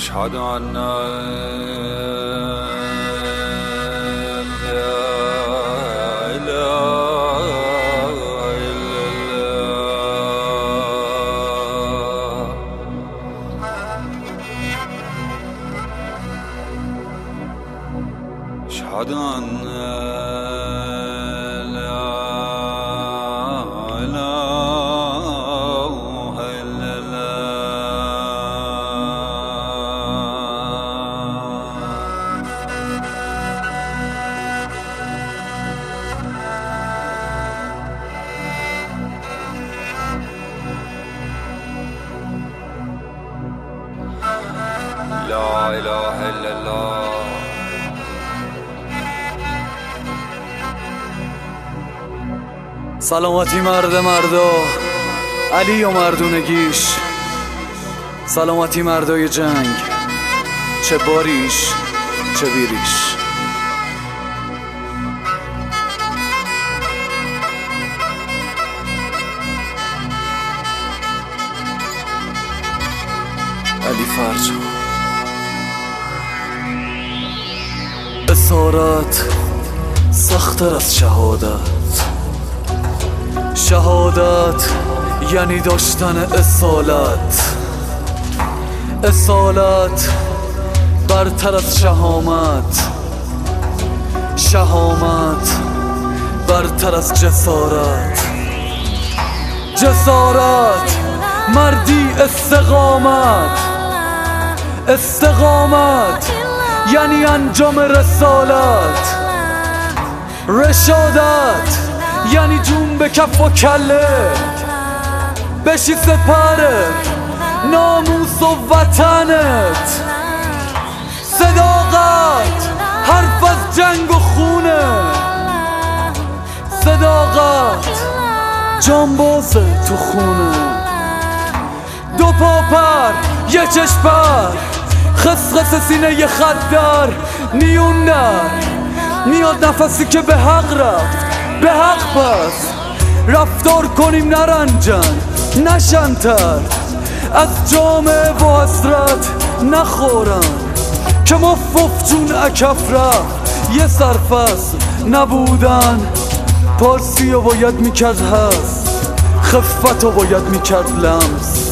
أشهد أن لا إله إلا الله. أشهد أن لا إله إلا الله. سلامتی مردا علی و مردونگیش، سلامتی مردای جنگ، چه باریش چه بیریش. علی فرجا. اسارت سخت‌تر از شهادت. شهادت یعنی داشتن اصالت. اصالت برتر از شهامت. شهامت برتر از جسارت. جسارت مردی استقامت. استقامت یعنی انجام رسالت. رشادت یعنی جون به کف و کله، بشی سپره ناموس و وطنت. صداقت حرف از جنگ و خونه. صداقت جانبازه تو خونه. دو پاپر یه چشپر، خسخس سینه یه خدر، نیون در میاد نفسی که به حق رفت. به حق پس رفتار کنیم نرنجن نشن ترد، از جامعه و حسرت نخورن که مفف جون اکف رفت. یه سرفصل نبودن پارسی رو باید میکرد هست، خفت رو باید میکرد لمس.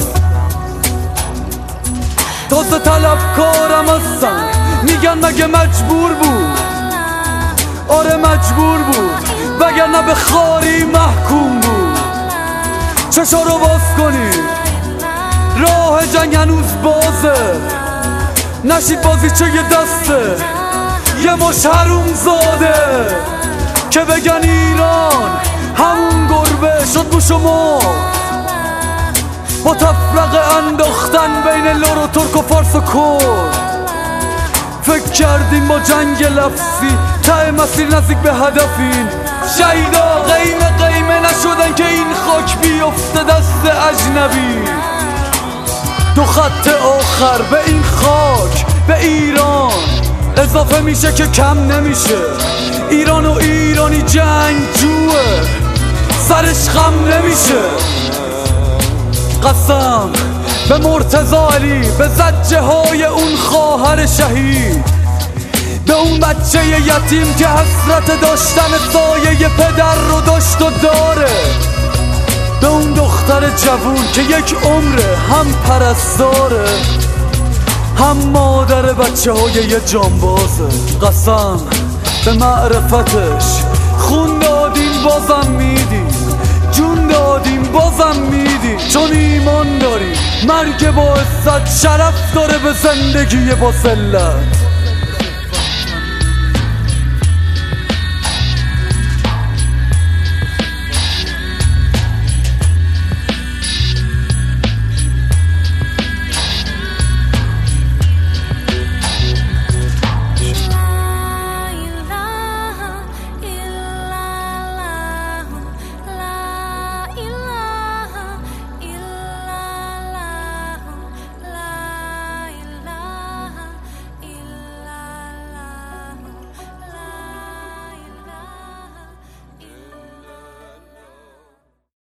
تازه طلبکارم هستن میگن مگه مجبور بود. آره مجبور بود وگرنه به خاری محکوم بود. چشا رو باز کنید راه جنگ هنوز بازه. نشید بازی چه یه دسته یه مش حروم زاده که بگن ایران همون گربه شد موش و مرغ. با تفرقه انداختن بین لور و ترک و فارس و کرد. فکر کردیم با جنگ لفظی ته مسیر نزدیک به هدفین. شهیدا قیمه نشدن که این خاک بیفته دست اجنبی. دو خط آخر به این خاک به ایران اضافه میشه که کم نمیشه. ایران و ایرانی جنگ جوه سرش خم نمیشه. قسم به مرتضی علی، به زجه های اون خواهر شهید، به اون بچه یتیم که حسرت داشتن سایه پدر رو داشت و داره، به اون دختر جوون که یک عمره هم پرستاره هم مادر بچه های یه جانبازه. قسم به معرفتش خون دادیم بازم میدیم، جون دادیم بازم میدیم، چون ایمان داریم مرگ با عزت شرف داره به زندگی با ذلت.